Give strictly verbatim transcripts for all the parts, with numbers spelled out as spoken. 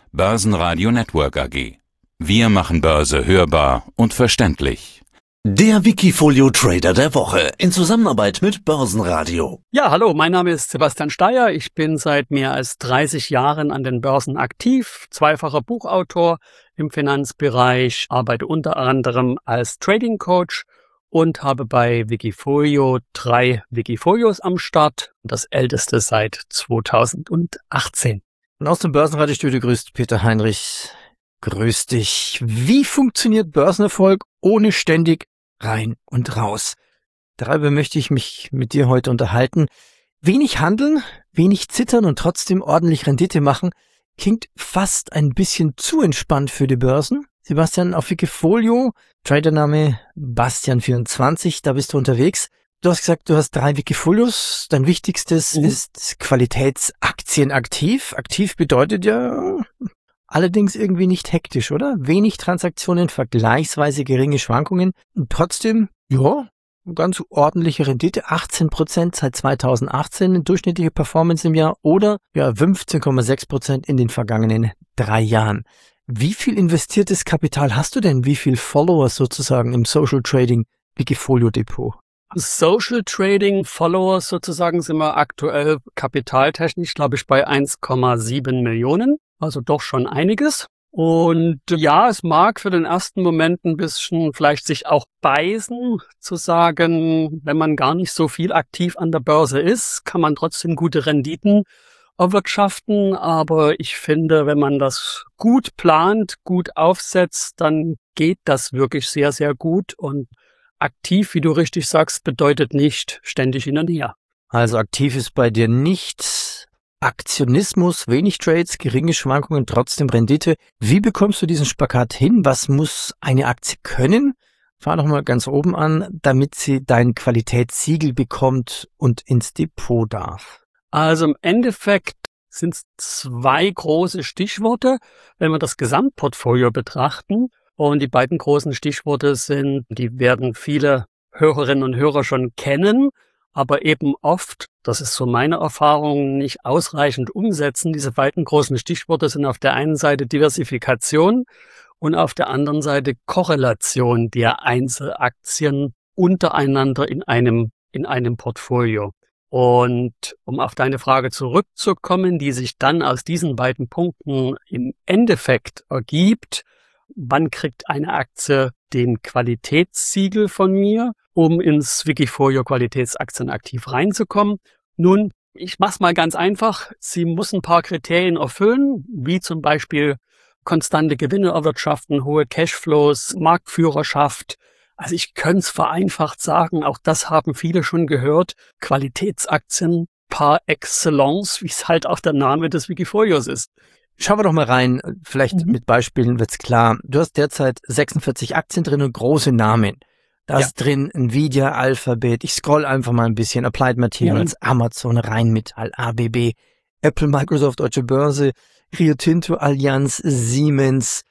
Börsenradio Network A G. Wir machen Börse hörbar und verständlich. Der Wikifolio Trader der Woche in Zusammenarbeit mit Börsenradio. Ja, hallo, mein Name ist Sebastian Steyer. Ich bin seit mehr als dreißig Jahren an den Börsen aktiv, zweifacher Buchautor im Finanzbereich, arbeite unter anderem als Trading Coach und habe bei Wikifolio drei Wikifolios am Start, das älteste seit zweitausendachtzehn. Und aus dem Börsenradiostudio grüßt Peter Heinrich. Grüß dich. Wie funktioniert Börsenerfolg ohne ständig rein und raus? Darüber möchte ich mich mit dir heute unterhalten. Wenig handeln, wenig zittern und trotzdem ordentlich Rendite machen, klingt fast ein bisschen zu entspannt für die Börsen. Sebastian, auf Wikifolio, Tradername Bastian vierundzwanzig, da bist du unterwegs. Du hast gesagt, du hast drei Wikifolios. Dein wichtigstes mhm. ist Qualitätsaktien aktiv. Aktiv bedeutet ja allerdings irgendwie nicht hektisch, oder? Wenig Transaktionen, vergleichsweise geringe Schwankungen und trotzdem, ja, ganz ordentliche Rendite. achtzehn Prozent seit zweitausendachtzehn, durchschnittliche Performance im Jahr oder ja fünfzehn Komma sechs Prozent in den vergangenen drei Jahren. Wie viel investiertes Kapital hast du denn? Wie viel Follower sozusagen im Social Trading Wikifolio Depot? Social Trading Followers sozusagen sind wir aktuell kapitaltechnisch, glaube ich, bei eins Komma sieben Millionen. Also doch schon einiges. Und ja, es mag für den ersten Moment ein bisschen vielleicht sich auch beißen, zu sagen, wenn man gar nicht so viel aktiv an der Börse ist, kann man trotzdem gute Renditen erwirtschaften. Aber ich finde, wenn man das gut plant, gut aufsetzt, dann geht das wirklich sehr, sehr gut. Und aktiv, wie du richtig sagst, bedeutet nicht ständig hin und her. Also aktiv ist bei dir nicht Aktionismus, wenig Trades, geringe Schwankungen, trotzdem Rendite. Wie bekommst du diesen Spagat hin? Was muss eine Aktie können? Fahr doch mal ganz oben an, damit sie dein Qualitätssiegel bekommt und ins Depot darf. Also im Endeffekt sind es zwei große Stichworte, wenn wir das Gesamtportfolio betrachten. Und die beiden großen Stichworte sind, die werden viele Hörerinnen und Hörer schon kennen, aber eben oft, das ist so meine Erfahrung, nicht ausreichend umsetzen. Diese beiden großen Stichworte sind auf der einen Seite Diversifikation und auf der anderen Seite Korrelation der Einzelaktien untereinander in einem, in einem Portfolio. Und um auf deine Frage zurückzukommen, die sich dann aus diesen beiden Punkten im Endeffekt ergibt: Wann kriegt eine Aktie den Qualitätssiegel von mir, um ins Wikifolio Qualitätsaktien aktiv reinzukommen? Nun, ich mach's mal ganz einfach. Sie muss ein paar Kriterien erfüllen, wie zum Beispiel konstante Gewinne erwirtschaften, hohe Cashflows, Marktführerschaft. Also ich könnte es vereinfacht sagen, auch das haben viele schon gehört, Qualitätsaktien par excellence, wie es halt auch der Name des Wikifolios ist. Schauen wir doch mal rein, vielleicht mhm. mit Beispielen wird's klar. Du hast derzeit sechsundvierzig Aktien drin und große Namen. Da ist ja. drin Nvidia, Alphabet, ich scroll einfach mal ein bisschen, Applied Materials, ja. Amazon, Rheinmetall, A B B, Apple, Microsoft, Deutsche Börse, Rio Tinto, Allianz, Siemens,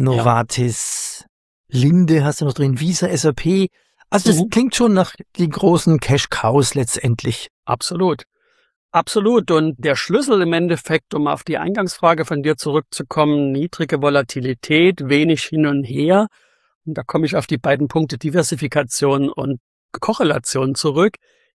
Novartis, ja. Linde hast du noch drin, Visa, S A P. Also das mhm. klingt schon nach den großen Cash-Cows letztendlich. Absolut. Absolut. Und der Schlüssel im Endeffekt, um auf die Eingangsfrage von dir zurückzukommen, niedrige Volatilität, wenig hin und her. Und da komme ich auf die beiden Punkte Diversifikation und Korrelation zurück,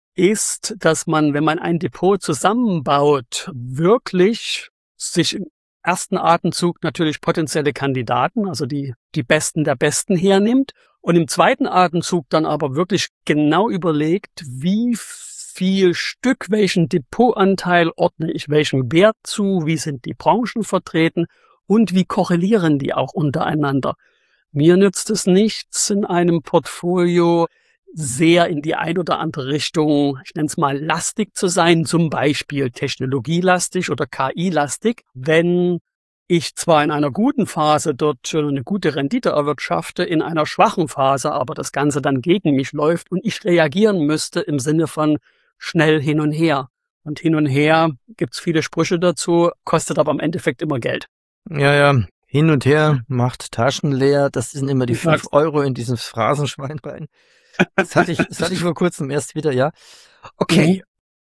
ist, dass man, wenn man ein Depot zusammenbaut, wirklich sich im ersten Atemzug natürlich potenzielle Kandidaten, also die, die Besten der Besten hernimmt und im zweiten Atemzug dann aber wirklich genau überlegt, wie viel Stück, welchen Depotanteil ordne ich welchem Wert zu, wie sind die Branchen vertreten und wie korrelieren die auch untereinander. Mir nützt es nichts, in einem Portfolio sehr in die ein oder andere Richtung, ich nenne es mal lastig zu sein, zum Beispiel technologielastig oder K I-lastig, wenn ich zwar in einer guten Phase dort schon eine gute Rendite erwirtschafte, in einer schwachen Phase aber das Ganze dann gegen mich läuft und ich reagieren müsste im Sinne von schnell hin und her. Und hin und her gibt's viele Sprüche dazu, kostet aber im Endeffekt immer Geld. Ja, ja, hin und her macht Taschen leer. Das sind immer die fünf Euro in dieses Phrasenschwein rein. Das hatte ich, das hatte ich vor kurzem erst wieder, ja. Okay,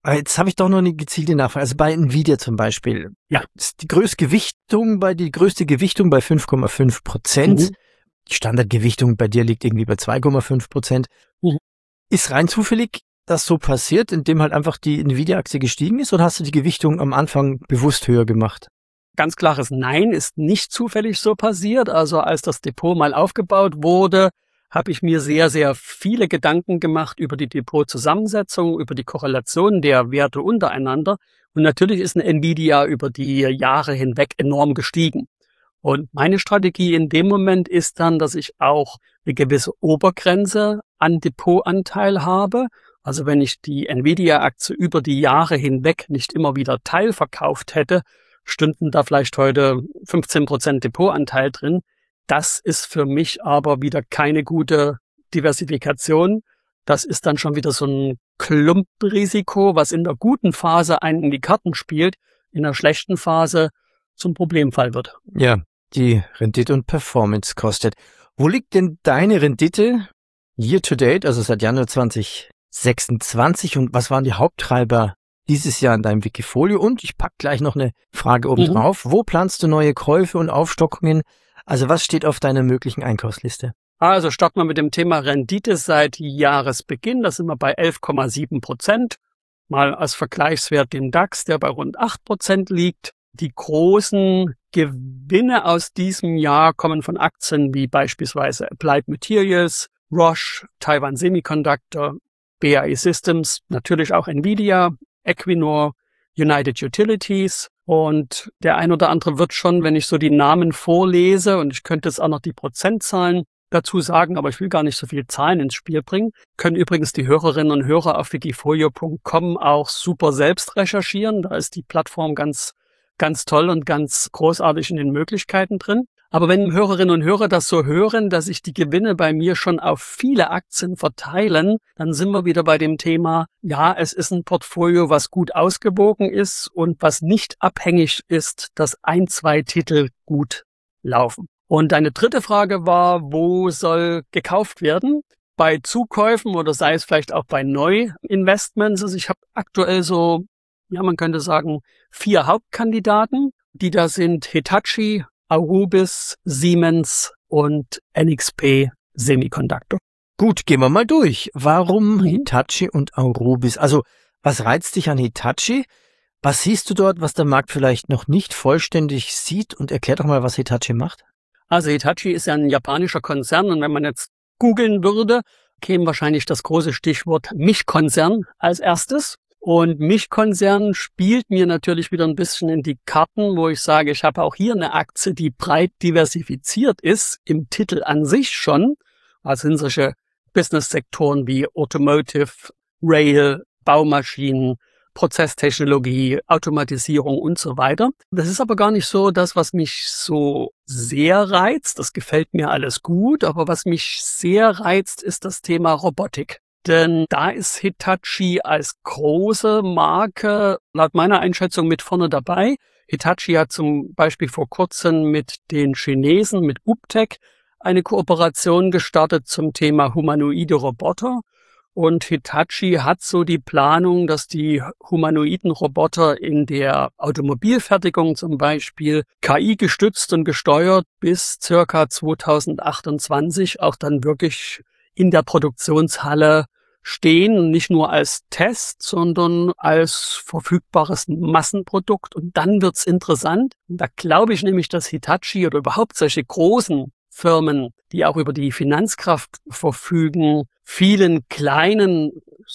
Aber jetzt habe ich doch noch eine gezielte Nachfrage. Also bei Nvidia zum Beispiel. Ja. Ist die größte Gewichtung bei, die größte Gewichtung bei fünf Komma fünf Prozent. Mhm. Die Standardgewichtung bei dir liegt irgendwie bei zwei Komma fünf Prozent. Mhm. Ist rein zufällig das so passiert, indem halt einfach die Nvidia-Aktie gestiegen ist, oder hast du die Gewichtung am Anfang bewusst höher gemacht? Ganz klares Nein, ist nicht zufällig so passiert. Also als das Depot mal aufgebaut wurde, habe ich mir sehr, sehr viele Gedanken gemacht über die Depotzusammensetzung, über die Korrelation der Werte untereinander. Und natürlich ist eine Nvidia über die Jahre hinweg enorm gestiegen. Und meine Strategie in dem Moment ist dann, dass ich auch eine gewisse Obergrenze an Depotanteil habe. Also wenn ich die Nvidia-Aktie über die Jahre hinweg nicht immer wieder teilverkauft hätte, stünden da vielleicht heute fünfzehn Prozent Depotanteil drin. Das ist für mich aber wieder keine gute Diversifikation. Das ist dann schon wieder so ein Klumpenrisiko, was in der guten Phase einen in die Karten spielt, in der schlechten Phase zum Problemfall wird. Ja, die Rendite und Performance kostet. Wo liegt denn deine Rendite year to date, also seit Januar zwanzig sechsundzwanzig, und was waren die Haupttreiber dieses Jahr in deinem Wikifolio? Und ich pack gleich noch eine Frage oben drauf. Mhm. Wo planst du neue Käufe und Aufstockungen? Also was steht auf deiner möglichen Einkaufsliste? Also starten wir mit dem Thema Rendite seit Jahresbeginn. Da sind wir bei elf Komma sieben Prozent. Mal als Vergleichswert den DAX, der bei rund acht Prozent liegt. Die großen Gewinne aus diesem Jahr kommen von Aktien wie beispielsweise Applied Materials, Roche, Taiwan Semiconductor, B A E Systems, natürlich auch Nvidia, Equinor, United Utilities, und der ein oder andere wird schon, wenn ich so die Namen vorlese, und ich könnte jetzt auch noch die Prozentzahlen dazu sagen, aber ich will gar nicht so viel Zahlen ins Spiel bringen, können übrigens die Hörerinnen und Hörer auf wikifolio punkt com auch super selbst recherchieren. Da ist die Plattform ganz, ganz toll und ganz großartig in den Möglichkeiten drin. Aber wenn Hörerinnen und Hörer das so hören, dass sich die Gewinne bei mir schon auf viele Aktien verteilen, dann sind wir wieder bei dem Thema, ja, es ist ein Portfolio, was gut ausgewogen ist und was nicht abhängig ist, dass ein, zwei Titel gut laufen. Und deine dritte Frage war, wo soll gekauft werden? Bei Zukäufen oder sei es vielleicht auch bei Neuinvestments. Also ich habe aktuell so, ja, man könnte sagen, vier Hauptkandidaten, die da sind: Hitachi, Aurubis, Siemens und N X P Semiconductor. Gut, gehen wir mal durch. Warum Hitachi und Aurubis? Also, was reizt dich an Hitachi? Was siehst du dort, was der Markt vielleicht noch nicht vollständig sieht? Und erklär doch mal, was Hitachi macht. Also Hitachi ist ja ein japanischer Konzern, und wenn man jetzt googeln würde, käme wahrscheinlich das große Stichwort Mischkonzern als erstes. Und Mischkonzern spielt mir natürlich wieder ein bisschen in die Karten, wo ich sage, ich habe auch hier eine Aktie, die breit diversifiziert ist, im Titel an sich schon. Also sind solche Business-Sektoren wie Automotive, Rail, Baumaschinen, Prozesstechnologie, Automatisierung und so weiter. Das ist aber gar nicht so das, was mich so sehr reizt. Das gefällt mir alles gut, aber was mich sehr reizt, ist das Thema Robotik. Denn da ist Hitachi als große Marke laut meiner Einschätzung mit vorne dabei. Hitachi hat zum Beispiel vor kurzem mit den Chinesen, mit Uptech, eine Kooperation gestartet zum Thema humanoide Roboter. Und Hitachi hat so die Planung, dass die humanoiden Roboter in der Automobilfertigung zum Beispiel K I gestützt und gesteuert bis circa zweitausendachtundzwanzig auch dann wirklich in der Produktionshalle stehen, nicht nur als Test, sondern als verfügbares Massenprodukt. Und dann wird's interessant. Und da glaube ich nämlich, dass Hitachi oder überhaupt solche großen Firmen, die auch über die Finanzkraft verfügen, vielen kleinen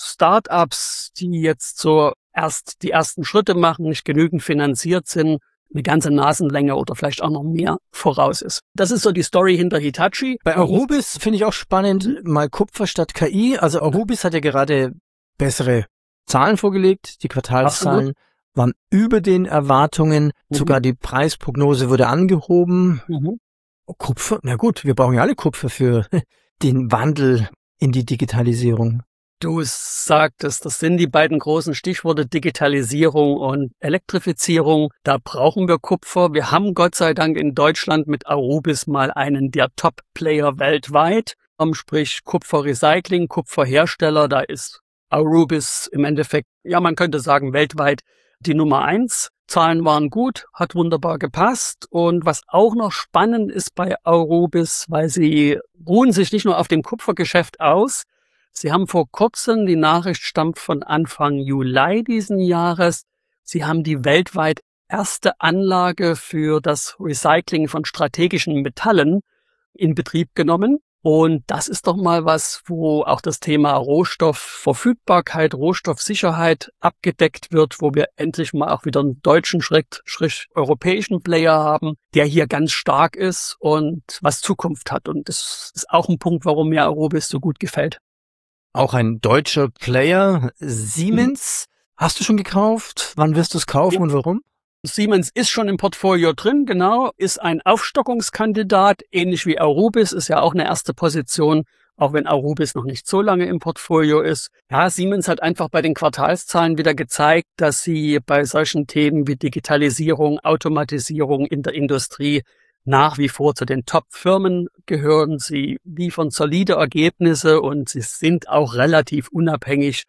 Start-ups, die jetzt so erst die ersten Schritte machen, nicht genügend finanziert sind, eine ganze Nasenlänge oder vielleicht auch noch mehr voraus ist. Das ist so die Story hinter Hitachi. Bei Aurubis finde ich auch spannend, mal Kupfer statt K I. Also Aurubis hat ja gerade bessere Zahlen vorgelegt. Die Quartalszahlen Absolut. waren über den Erwartungen. Mhm. Sogar die Preisprognose wurde angehoben. Mhm. Kupfer, na gut, wir brauchen ja alle Kupfer für den Wandel in die Digitalisierung. Du sagtest, das sind die beiden großen Stichworte Digitalisierung und Elektrifizierung. Da brauchen wir Kupfer. Wir haben Gott sei Dank in Deutschland mit Aurubis mal einen der Top-Player weltweit. Sprich Kupferrecycling, Kupferhersteller. Da ist Arubis im Endeffekt, ja, man könnte sagen, weltweit die Nummer eins. Zahlen waren gut, hat wunderbar gepasst. Und was auch noch spannend ist bei Arubis, weil sie ruhen sich nicht nur auf dem Kupfergeschäft aus. Sie haben vor kurzem, die Nachricht stammt von Anfang Juli diesen Jahres, sie haben die weltweit erste Anlage für das Recycling von strategischen Metallen in Betrieb genommen. Und das ist doch mal was, wo auch das Thema Rohstoffverfügbarkeit, Rohstoffsicherheit abgedeckt wird, wo wir endlich mal auch wieder einen deutschen, Schräg, Schräg, europäischen Player haben, der hier ganz stark ist und was Zukunft hat. Und das ist auch ein Punkt, warum mir Arubis so gut gefällt. Auch ein deutscher Player, Siemens, mhm. Hast du schon gekauft? Wann wirst du es kaufen ja. und warum? Siemens ist schon im Portfolio drin, genau, ist ein Aufstockungskandidat, ähnlich wie Arubis, ist ja auch eine erste Position, auch wenn Arubis noch nicht so lange im Portfolio ist. Ja, Siemens hat einfach bei den Quartalszahlen wieder gezeigt, dass sie bei solchen Themen wie Digitalisierung, Automatisierung in der Industrie nach wie vor zu den Top-Firmen gehören. Sie liefern solide Ergebnisse und sie sind auch relativ unabhängig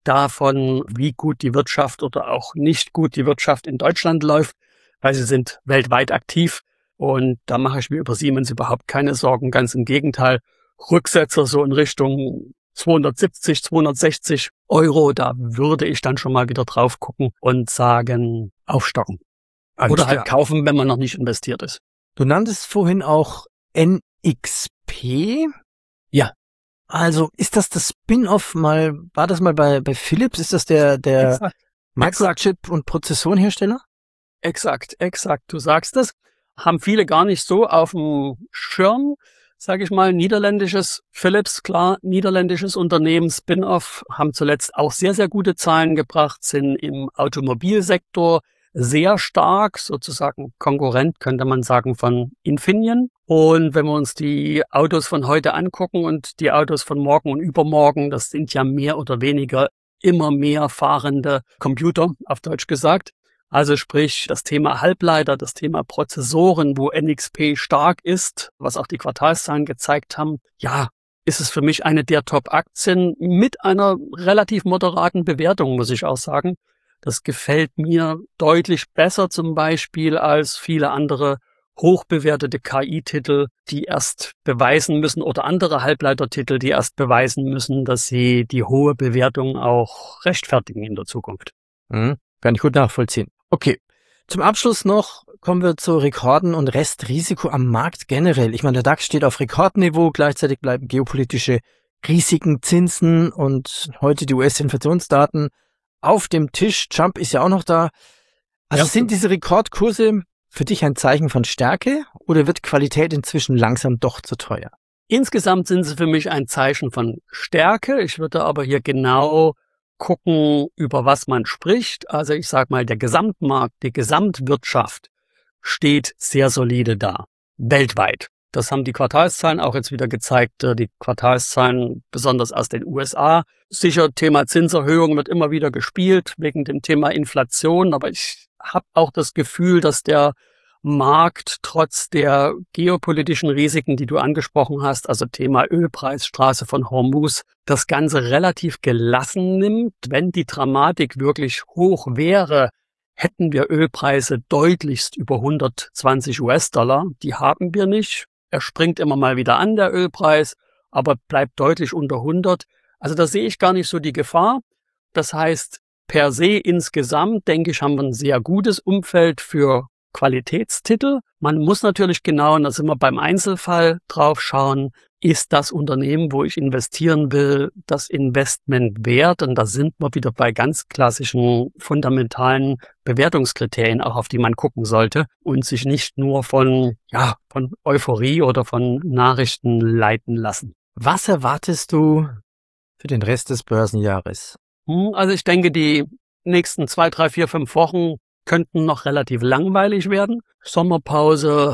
davon, wie gut die Wirtschaft oder auch nicht gut die Wirtschaft in Deutschland läuft, weil sie sind weltweit aktiv und da mache ich mir über Siemens überhaupt keine Sorgen, ganz im Gegenteil. Rücksetzer so in Richtung zweihundertsiebzig, zweihundertsechzig Euro, da würde ich dann schon mal wieder drauf gucken und sagen, aufstocken. Alles oder klar. halt kaufen, wenn man noch nicht investiert ist. Du nanntest vorhin auch N X P. Ja. Also ist das das Spin-off mal, war das mal bei, bei Philips? Ist das der, der Exakt. Microchip- und Prozessorenhersteller? Exakt, exakt. Du sagst es. Haben viele gar nicht so auf dem Schirm, sage ich mal. Niederländisches Philips, klar, niederländisches Unternehmen, Spin-off, haben zuletzt auch sehr, sehr gute Zahlen gebracht, sind im Automobilsektor sehr stark, sozusagen Konkurrent, könnte man sagen, von Infineon. Und wenn wir uns die Autos von heute angucken und die Autos von morgen und übermorgen, das sind ja mehr oder weniger immer mehr fahrende Computer, auf Deutsch gesagt. Also sprich, das Thema Halbleiter, das Thema Prozessoren, wo N X P stark ist, was auch die Quartalszahlen gezeigt haben, ja, ist es für mich eine der Top-Aktien mit einer relativ moderaten Bewertung, muss ich auch sagen. Das gefällt mir deutlich besser zum Beispiel als viele andere hochbewertete K I-Titel, die erst beweisen müssen oder andere Halbleitertitel, die erst beweisen müssen, dass sie die hohe Bewertung auch rechtfertigen in der Zukunft. Mhm, kann ich gut nachvollziehen. Okay, zum Abschluss noch kommen wir zu Rekorden und Restrisiko am Markt generell. Ich meine, der DAX steht auf Rekordniveau, gleichzeitig bleiben geopolitische Risiken, Zinsen und heute die U S-Inflationsdaten auf dem Tisch. Trump ist ja auch noch da. Also ja. Sind diese Rekordkurse für dich ein Zeichen von Stärke oder wird Qualität inzwischen langsam doch zu teuer? Insgesamt sind sie für mich ein Zeichen von Stärke. Ich würde aber hier genau gucken, über was man spricht. Also ich sage mal, der Gesamtmarkt, die Gesamtwirtschaft steht sehr solide da, weltweit. Das haben die Quartalszahlen auch jetzt wieder gezeigt, die Quartalszahlen besonders aus den U S A. Sicher, Thema Zinserhöhung wird immer wieder gespielt, wegen dem Thema Inflation, aber ich habe auch das Gefühl, dass der Markt trotz der geopolitischen Risiken, die du angesprochen hast, also Thema Ölpreis, Straße von Hormuz, das Ganze relativ gelassen nimmt. Wenn die Dramatik wirklich hoch wäre, hätten wir Ölpreise deutlichst über hundertzwanzig US-Dollar. Die haben wir nicht. Er springt immer mal wieder an, der Ölpreis, aber bleibt deutlich unter hundert. Also da sehe ich gar nicht so die Gefahr. Das heißt, per se insgesamt, denke ich, haben wir ein sehr gutes Umfeld für Qualitätstitel. Man muss natürlich genau, und da sind wir beim Einzelfall, drauf schauen, ist das Unternehmen, wo ich investieren will, das Investment wert? Und da sind wir wieder bei ganz klassischen, fundamentalen Bewertungskriterien, auch auf die man gucken sollte und sich nicht nur von, ja, von Euphorie oder von Nachrichten leiten lassen. Was erwartest du für den Rest des Börsenjahres? Also ich denke, die nächsten zwei, drei, vier, fünf Wochen könnten noch relativ langweilig werden. Sommerpause,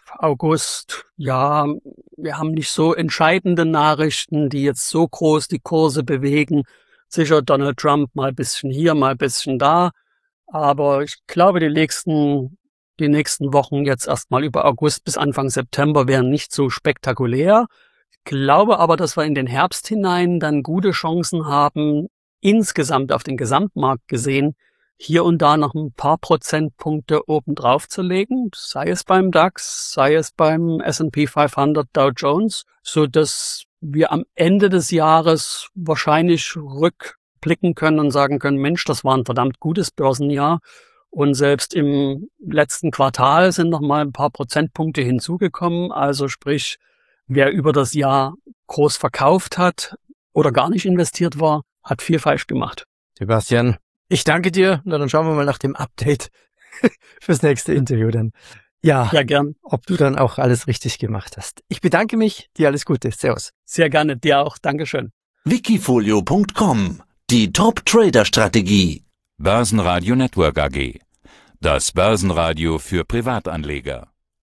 August, ja, wir haben nicht so entscheidende Nachrichten, die jetzt so groß die Kurse bewegen. Sicher Donald Trump mal ein bisschen hier, mal ein bisschen da. Aber ich glaube, die nächsten, die nächsten Wochen jetzt erstmal über August bis Anfang September wären nicht so spektakulär. Ich glaube aber, dass wir in den Herbst hinein dann gute Chancen haben, insgesamt auf den Gesamtmarkt gesehen hier und da noch ein paar Prozentpunkte obendrauf zu legen, sei es beim DAX, sei es beim S and P fünfhundert, Dow Jones, so dass wir am Ende des Jahres wahrscheinlich rückblicken können und sagen können, Mensch, das war ein verdammt gutes Börsenjahr. Und selbst im letzten Quartal sind noch mal ein paar Prozentpunkte hinzugekommen. Also sprich, wer über das Jahr groß verkauft hat oder gar nicht investiert war, hat viel falsch gemacht. Sebastian, ich danke dir. Na, dann schauen wir mal nach dem Update fürs nächste Interview dann. Ja, ja, gern. Ob du dann auch alles richtig gemacht hast. Ich bedanke mich. Dir alles Gute. Servus. Sehr gerne. Dir auch. Dankeschön. Wikifolio Punkt com. Die Top-Trader-Strategie. Börsenradio Network A G. Das Börsenradio für Privatanleger.